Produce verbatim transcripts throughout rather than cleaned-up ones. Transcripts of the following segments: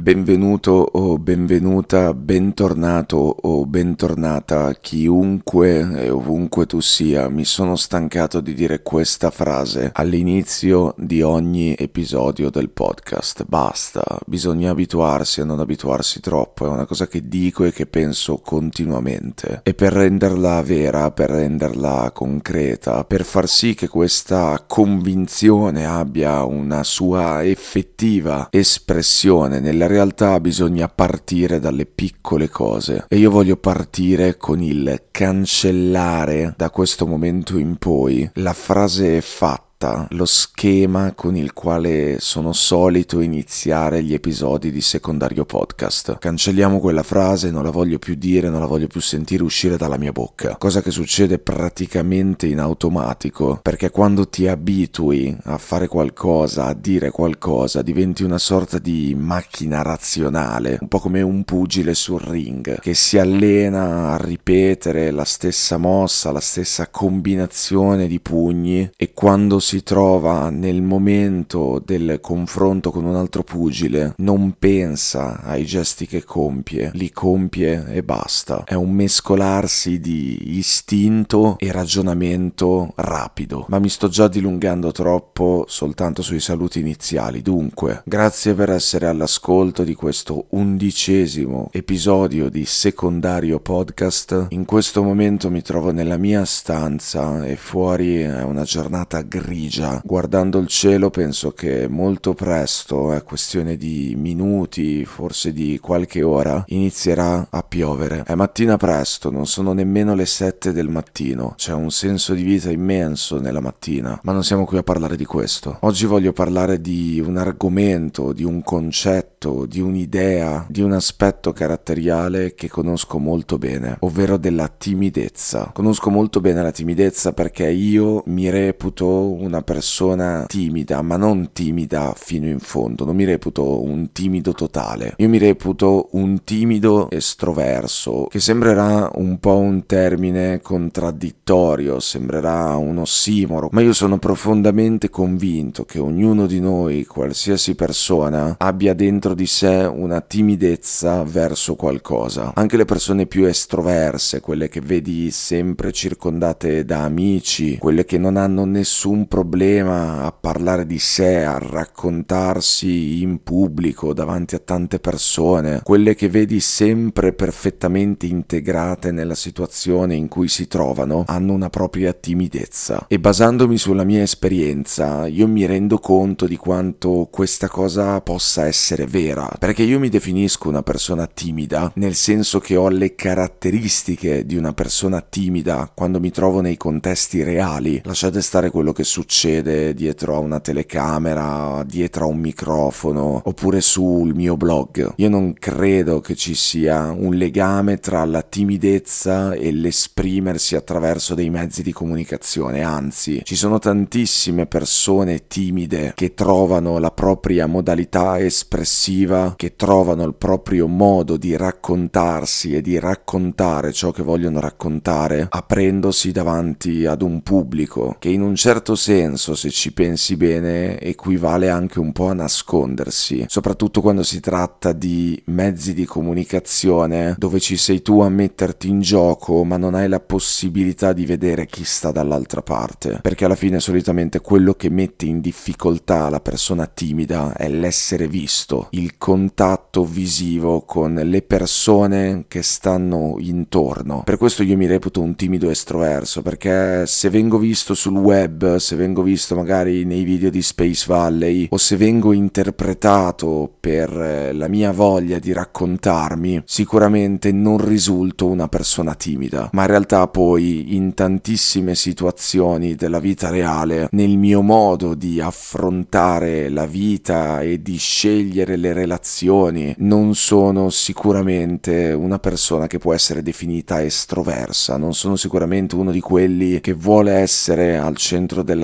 Benvenuto o benvenuta, bentornato o bentornata, chiunque e ovunque tu sia. Mi sono stancato di dire questa frase all'inizio di ogni episodio del podcast. Basta, bisogna abituarsi a non abituarsi troppo, è una cosa che dico e che penso continuamente. E per renderla vera, per renderla concreta, per far sì che questa convinzione abbia una sua effettiva espressione nella realtà, bisogna partire dalle piccole cose, e io voglio partire con il cancellare da questo momento in poi la frase fatta, lo schema con il quale sono solito iniziare gli episodi di Secondario Podcast. Cancelliamo quella frase, non la voglio più dire, non la voglio più sentire uscire dalla mia bocca, cosa che succede praticamente in automatico, perché quando ti abitui a fare qualcosa, a dire qualcosa, diventi una sorta di macchina razionale, un po' come un pugile sul ring che si allena a ripetere la stessa mossa, la stessa combinazione di pugni, e quando si trova nel momento del confronto con un altro pugile non pensa ai gesti che compie, li compie e basta. È un mescolarsi di istinto e ragionamento rapido. Ma mi sto già dilungando troppo soltanto sui saluti iniziali. Dunque, grazie per essere all'ascolto di questo undicesimo episodio di Secondario Podcast. In questo momento mi trovo nella mia stanza e fuori è una giornata grigia. Guardando il cielo penso che molto presto, è questione di minuti, forse di qualche ora, inizierà a piovere. È mattina presto, non sono nemmeno le sette del mattino. C'è un senso di vita immenso nella mattina, ma non siamo qui a parlare di questo. Oggi voglio parlare di un argomento, di un concetto, di un'idea, di un aspetto caratteriale che conosco molto bene, ovvero della timidezza. Conosco molto bene la timidezza perché io mi reputo una persona timida, ma non timida fino in fondo. Non mi reputo un timido totale. Io mi reputo un timido estroverso, che sembrerà un po' un termine contraddittorio, sembrerà un ossimoro, ma io sono profondamente convinto che ognuno di noi, qualsiasi persona, abbia dentro di sé una timidezza verso qualcosa. Anche le persone più estroverse, quelle che vedi sempre circondate da amici, quelle che non hanno nessun problema a parlare di sé, a raccontarsi in pubblico davanti a tante persone, quelle che vedi sempre perfettamente integrate nella situazione in cui si trovano, hanno una propria timidezza. E basandomi sulla mia esperienza, io mi rendo conto di quanto questa cosa possa essere vera, perché io mi definisco una persona timida, nel senso che ho le caratteristiche di una persona timida quando mi trovo nei contesti reali. Lasciate stare quello che succede dietro a una telecamera, dietro a un microfono, oppure sul mio blog. Io non credo che ci sia un legame tra la timidezza e l'esprimersi attraverso dei mezzi di comunicazione, anzi, ci sono tantissime persone timide che trovano la propria modalità espressiva, che trovano il proprio modo di raccontarsi e di raccontare ciò che vogliono raccontare, aprendosi davanti ad un pubblico, che in un certo senso, se ci pensi bene, equivale anche un po' a nascondersi, soprattutto quando si tratta di mezzi di comunicazione dove ci sei tu a metterti in gioco, ma non hai la possibilità di vedere chi sta dall'altra parte, perché alla fine solitamente quello che mette in difficoltà la persona timida è l'essere visto, il contatto visivo con le persone che stanno intorno. Per questo io mi reputo un timido estroverso, perché se vengo visto sul web, se vengo visto magari nei video di Space Valley, o se vengo interpretato per la mia voglia di raccontarmi, sicuramente non risulto una persona timida, ma in realtà poi in tantissime situazioni della vita reale, nel mio modo di affrontare la vita e di scegliere le relazioni, non sono sicuramente una persona che può essere definita estroversa, non sono sicuramente uno di quelli che vuole essere al centro dell'attenzione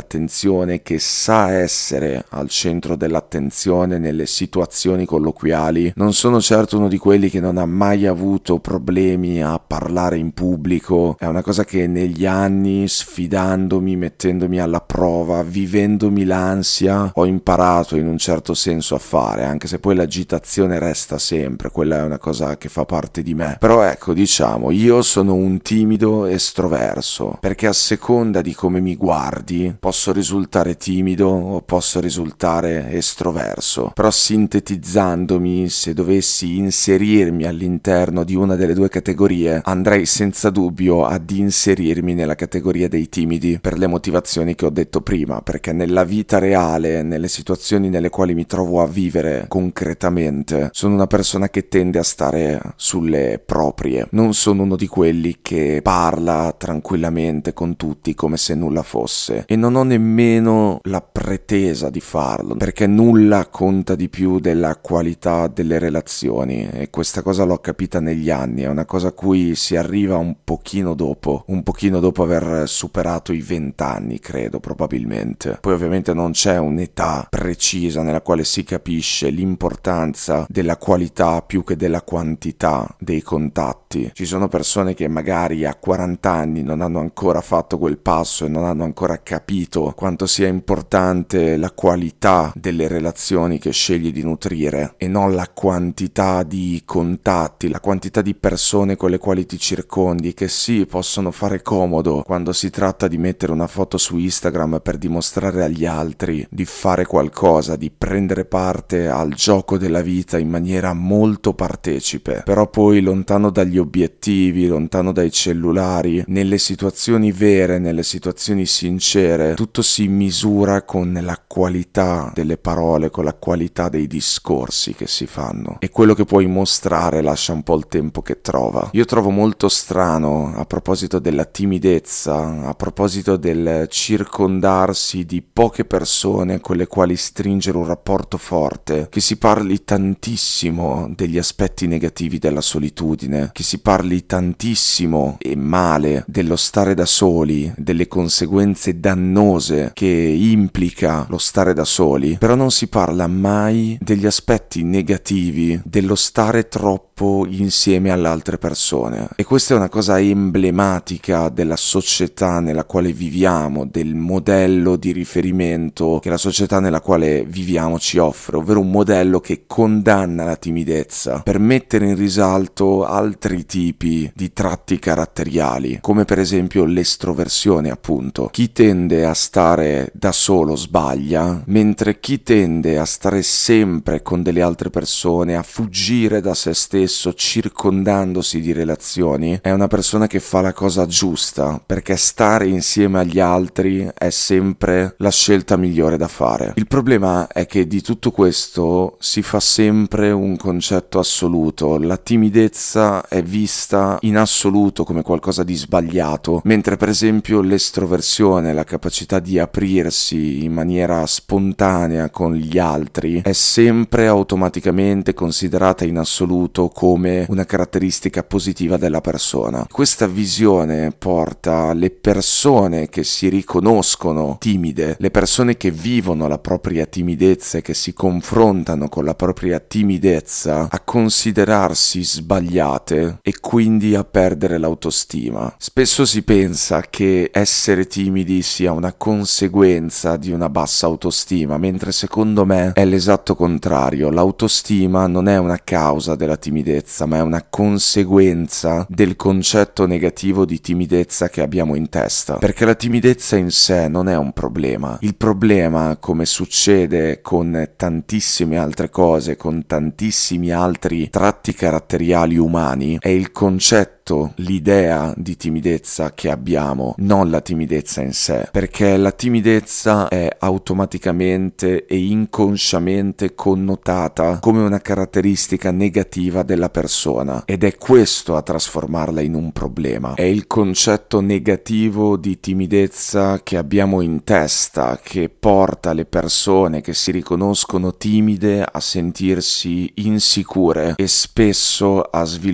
dell'attenzione, che sa essere al centro dell'attenzione nelle situazioni colloquiali. Non sono certo uno di quelli che non ha mai avuto problemi a parlare in pubblico. È una cosa che negli anni, sfidandomi, mettendomi alla prova, vivendomi l'ansia, ho imparato in un certo senso a fare, anche se poi l'agitazione resta sempre, quella è una cosa che fa parte di me. Però ecco, diciamo, io sono un timido estroverso, perché a seconda di come mi guardi posso risultare timido o posso risultare estroverso. Però sintetizzandomi, se dovessi inserirmi all'interno di una delle due categorie, andrei senza dubbio ad inserirmi nella categoria dei timidi, per le motivazioni che ho detto prima, perché nella vita reale, nelle situazioni nelle quali mi trovo a vivere concretamente, sono una persona che tende a stare sulle proprie. Non sono uno di quelli che parla tranquillamente con tutti come se nulla fosse, e non ho nemmeno la pretesa di farlo, perché nulla conta di più della qualità delle relazioni, e questa cosa l'ho capita negli anni. È una cosa a cui si arriva un pochino dopo, un pochino dopo aver superato i vent'anni, credo, probabilmente. Poi ovviamente non c'è un'età precisa nella quale si capisce l'importanza della qualità più che della quantità dei contatti. Ci sono persone che magari a quaranta anni non hanno ancora fatto quel passo e non hanno ancora capito quanto sia importante la qualità delle relazioni che scegli di nutrire e non la quantità di contatti, la quantità di persone con le quali ti circondi, che sì, possono fare comodo quando si tratta di mettere una foto su Instagram per dimostrare agli altri di fare qualcosa, di prendere parte al gioco della vita in maniera molto partecipe. Però poi, lontano dagli obiettivi, lontano dai cellulari, nelle situazioni vere, nelle situazioni sincere, tutto si misura con la qualità delle parole, con la qualità dei discorsi che si fanno, e quello che puoi mostrare lascia un po' il tempo che trova. Io trovo molto strano, a proposito della timidezza, a proposito del circondarsi di poche persone con le quali stringere un rapporto forte, che si parli tantissimo degli aspetti negativi della solitudine, che si parli tantissimo e male dello stare da soli, delle conseguenze dannose che implica lo stare da soli, però non si parla mai degli aspetti negativi dello stare troppo insieme alle altre persone. E questa è una cosa emblematica della società nella quale viviamo, del modello di riferimento che la società nella quale viviamo ci offre, ovvero un modello che condanna la timidezza per mettere in risalto altri tipi di tratti caratteriali, come per esempio l'estroversione, appunto. Chi tende a stare da solo sbaglia, mentre chi tende a stare sempre con delle altre persone, a fuggire da se stesso circondandosi di relazioni, è una persona che fa la cosa giusta, perché stare insieme agli altri è sempre la scelta migliore da fare. Il problema è che di tutto questo si fa sempre un concetto assoluto. La timidezza è vista in assoluto come qualcosa di sbagliato, mentre per esempio l'estroversione, la capacità di aprirsi in maniera spontanea con gli altri, è sempre automaticamente considerata in assoluto come una caratteristica positiva della persona. Questa visione porta le persone che si riconoscono timide, le persone che vivono la propria timidezza e che si confrontano con la propria timidezza, a considerarsi sbagliate e quindi a perdere l'autostima. Spesso si pensa che essere timidi sia una conseguenza di una bassa autostima, mentre secondo me è l'esatto contrario. L'autostima non è una causa della timidezza, ma è una conseguenza del concetto negativo di timidezza che abbiamo in testa, perché la timidezza in sé non è un problema. Il problema, come succede con tantissime altre cose, con tantissimi altri tratti caratteriali umani, è il concetto, l'idea di timidezza che abbiamo, non la timidezza in sé, perché la timidezza è automaticamente e inconsciamente connotata come una caratteristica negativa della persona, ed è questo a trasformarla in un problema. È il concetto negativo di timidezza che abbiamo in testa che porta le persone che si riconoscono timide a sentirsi insicure e spesso a sviluppare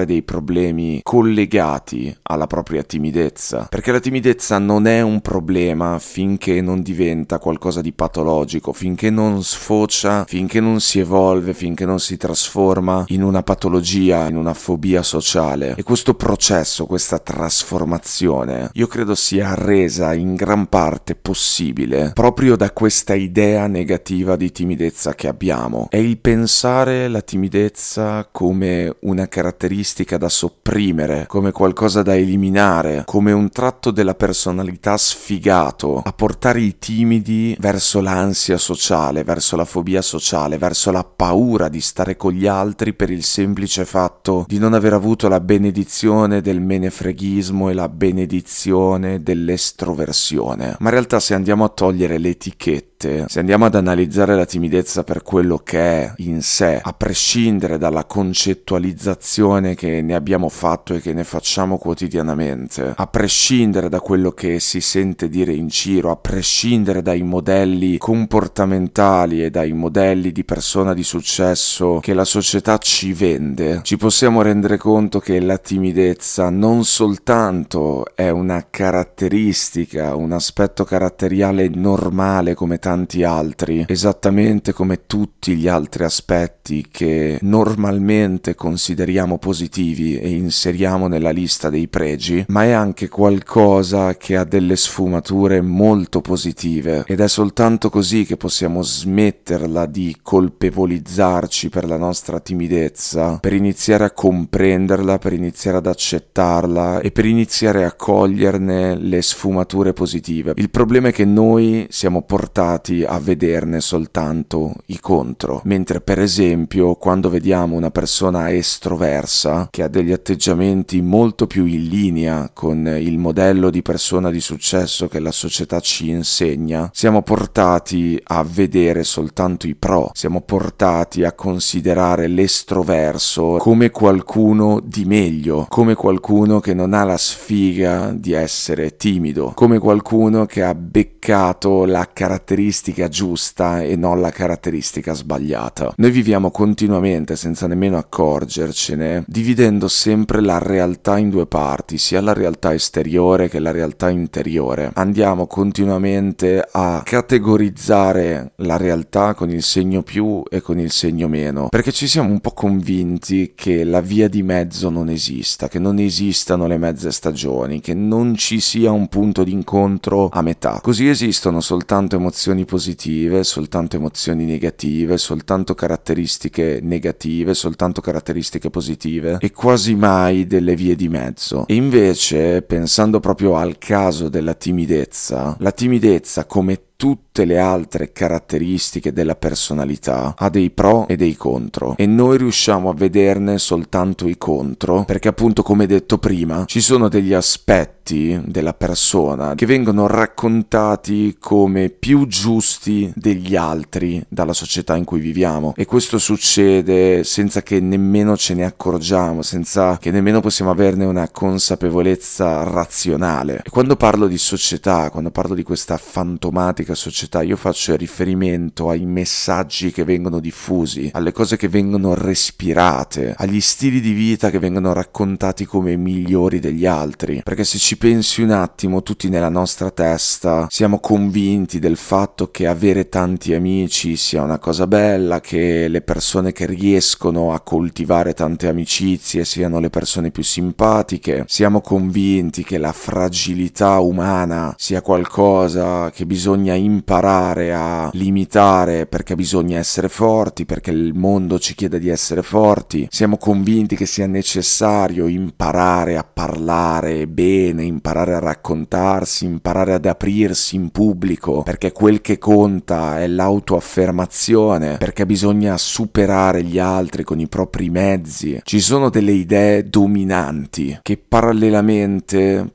affrontare dei problemi collegati alla propria timidezza, perché la timidezza non è un problema finché non diventa qualcosa di patologico, finché non sfocia, finché non si evolve, finché non si trasforma in una patologia, in una fobia sociale. E questo processo, questa trasformazione, io credo sia resa in gran parte possibile proprio da questa idea negativa di timidezza che abbiamo. È il pensare la timidezza come una caratteristica da sopprimere, come qualcosa da eliminare, come un tratto della personalità sfigato, a portare i timidi verso l'ansia sociale, verso la fobia sociale, verso la paura di stare con gli altri per il semplice fatto di non aver avuto la benedizione del menefreghismo e la benedizione dell'estroversione. Ma in realtà, se andiamo a togliere le etichette, se andiamo ad analizzare la timidezza per quello che è in sé, a prescindere dalla concettualizzazione che ne abbiamo fatto e che ne facciamo quotidianamente, a prescindere da quello che si sente dire in giro, a prescindere dai modelli comportamentali e dai modelli di persona di successo che la società ci vende, ci possiamo rendere conto che la timidezza non soltanto è una caratteristica, un aspetto caratteriale normale come tanti altri, esattamente come tutti gli altri aspetti che normalmente consideriamo positivi e inseriamo nella lista dei pregi, ma è anche qualcosa che ha delle sfumature molto positive, ed è soltanto così che possiamo smetterla di colpevolizzarci per la nostra timidezza, per iniziare a comprenderla, per iniziare ad accettarla e per iniziare a coglierne le sfumature positive. Il problema è che noi siamo portati a vederne soltanto i contro, mentre per esempio quando vediamo una persona estroversa che ha degli atteggiamenti molto più in linea con il modello di persona di successo che la società ci insegna, siamo portati a vedere soltanto i pro, siamo portati a considerare l'estroverso come qualcuno di meglio, come qualcuno che non ha la sfiga di essere timido, come qualcuno che ha beccato la caratteristica giusta e non la caratteristica sbagliata. Noi viviamo continuamente, senza nemmeno accorgercene, dividendo sempre la realtà in due parti, sia la realtà esteriore che la realtà interiore. Andiamo continuamente a categorizzare la realtà con il segno più e con il segno meno, perché ci siamo un po' convinti che la via di mezzo non esista, che non esistano le mezze stagioni, che non ci sia un punto d'incontro a metà. Così esistono soltanto emozioni positive, soltanto emozioni negative, soltanto caratteristiche negative, soltanto caratteristiche positive e quasi mai delle vie di mezzo. E invece, pensando proprio al caso della timidezza, la timidezza, come tutte le altre caratteristiche della personalità, ha dei pro e dei contro, e noi riusciamo a vederne soltanto i contro perché, appunto, come detto prima, ci sono degli aspetti della persona che vengono raccontati come più giusti degli altri dalla società in cui viviamo, e questo succede senza che nemmeno ce ne accorgiamo, senza che nemmeno possiamo averne una consapevolezza razionale. E quando parlo di società, quando parlo di questa fantomatica società, io faccio riferimento ai messaggi che vengono diffusi, alle cose che vengono respirate, agli stili di vita che vengono raccontati come migliori degli altri, perché se ci pensi un attimo, tutti nella nostra testa siamo convinti del fatto che avere tanti amici sia una cosa bella, che le persone che riescono a coltivare tante amicizie siano le persone più simpatiche, siamo convinti che la fragilità umana sia qualcosa che bisogna imparare a limitare perché bisogna essere forti, perché il mondo ci chiede di essere forti. Siamo convinti che sia necessario imparare a parlare bene, imparare a raccontarsi, imparare ad aprirsi in pubblico, perché quel che conta è l'autoaffermazione, perché bisogna superare gli altri con i propri mezzi. Ci sono delle idee dominanti che parallelamente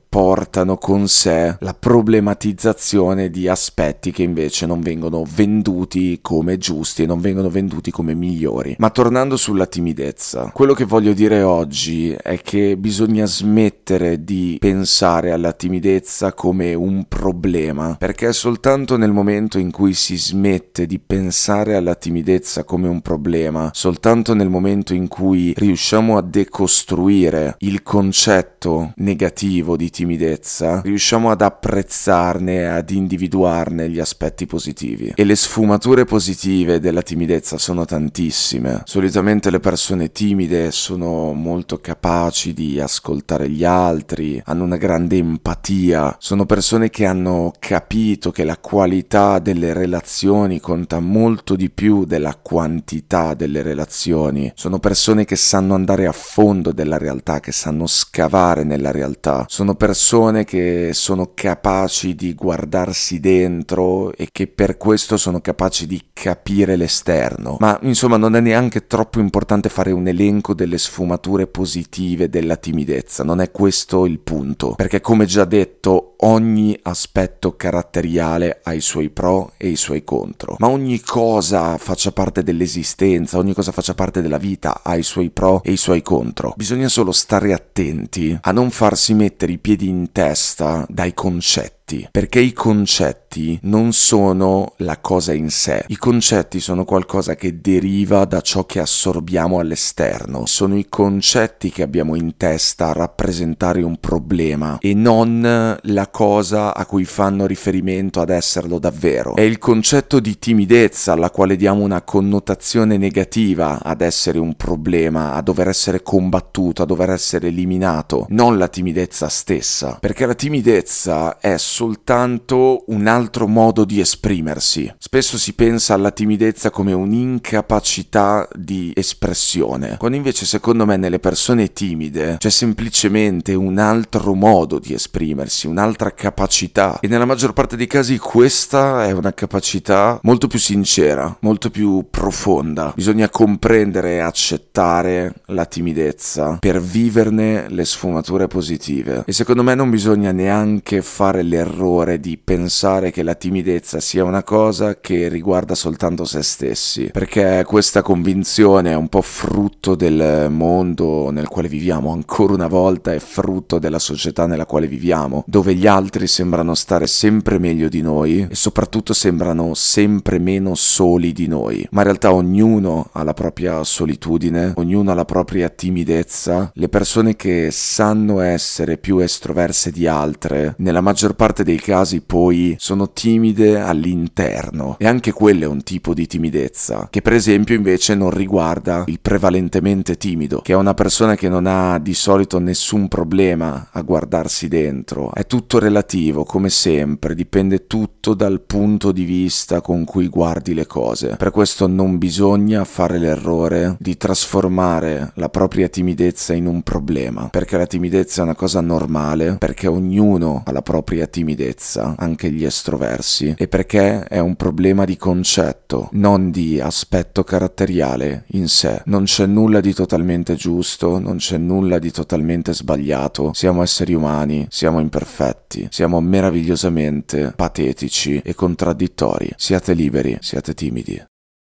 portano con sé la problematizzazione di aspetti che invece non vengono venduti come giusti e non vengono venduti come migliori. Ma tornando sulla timidezza, quello che voglio dire oggi è che bisogna smettere di pensare alla timidezza come un problema, perché è soltanto nel momento in cui si smette di pensare alla timidezza come un problema, soltanto nel momento in cui riusciamo a decostruire il concetto negativo di timidezza, riusciamo ad apprezzarne, ad individuarne gli aspetti positivi. E le sfumature positive della timidezza sono tantissime. Solitamente le persone timide sono molto capaci di ascoltare gli altri, hanno una grande empatia, sono persone che hanno capito che la qualità delle relazioni conta molto di più della quantità delle relazioni, sono persone che sanno andare a fondo della realtà, che sanno scavare nella realtà, sono persone che sono capaci di guardarsi dentro e che per questo sono capaci di capire l'esterno. Ma insomma non è neanche troppo importante fare un elenco delle sfumature positive della timidezza, non è questo il punto, perché come già detto ogni aspetto caratteriale ha i suoi pro e i suoi contro, ma ogni cosa faccia parte dell'esistenza, ogni cosa faccia parte della vita ha i suoi pro e i suoi contro. Bisogna solo stare attenti a non farsi mettere i piedi in testa dai concetti, perché i concetti non sono la cosa in sé, i concetti sono qualcosa che deriva da ciò che assorbiamo all'esterno, sono i concetti che abbiamo in testa a rappresentare un problema e non la cosa a cui fanno riferimento ad esserlo davvero. È il concetto di timidezza alla quale diamo una connotazione negativa ad essere un problema, a dover essere combattuto, a dover essere eliminato, non la timidezza stessa, perché la timidezza è soltanto un altro modo di esprimersi. Spesso si pensa alla timidezza come un'incapacità di espressione, quando invece secondo me nelle persone timide c'è semplicemente un altro modo di esprimersi, un'altra capacità, e nella maggior parte dei casi questa è una capacità molto più sincera, molto più profonda. Bisogna comprendere e accettare la timidezza per viverne le sfumature positive, e secondo me non bisogna neanche fare l'errore di pensare che la timidezza sia una cosa che riguarda soltanto se stessi, perché questa convinzione è un po' frutto del mondo nel quale viviamo, ancora una volta è frutto della società nella quale viviamo, dove gli altri sembrano stare sempre meglio di noi e soprattutto sembrano sempre meno soli di noi, ma in realtà ognuno ha la propria solitudine, ognuno ha la propria timidezza. Le persone che sanno essere più estroverse di altre, nella maggior parte dei casi poi sono timide all'interno, e anche quello è un tipo di timidezza che per esempio invece non riguarda il prevalentemente timido, che è una persona che non ha di solito nessun problema a guardarsi dentro. È tutto relativo, come sempre, dipende tutto dal punto di vista con cui guardi le cose. Per questo non bisogna fare l'errore di trasformare la propria timidezza in un problema, perché la timidezza è una cosa normale, perché ognuno ha la propria timidezza, anche gli estroversi, e perché è un problema di concetto, non di aspetto caratteriale in sé. Non c'è nulla di totalmente giusto, non c'è nulla di totalmente sbagliato. Siamo esseri umani, siamo imperfetti, siamo meravigliosamente patetici e contraddittori. Siate liberi, siate timidi.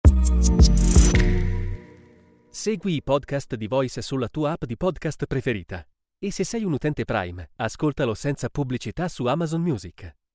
Segui i podcast di Voice sulla tua app di podcast preferita. E se sei un utente Prime, ascoltalo senza pubblicità su Amazon Music.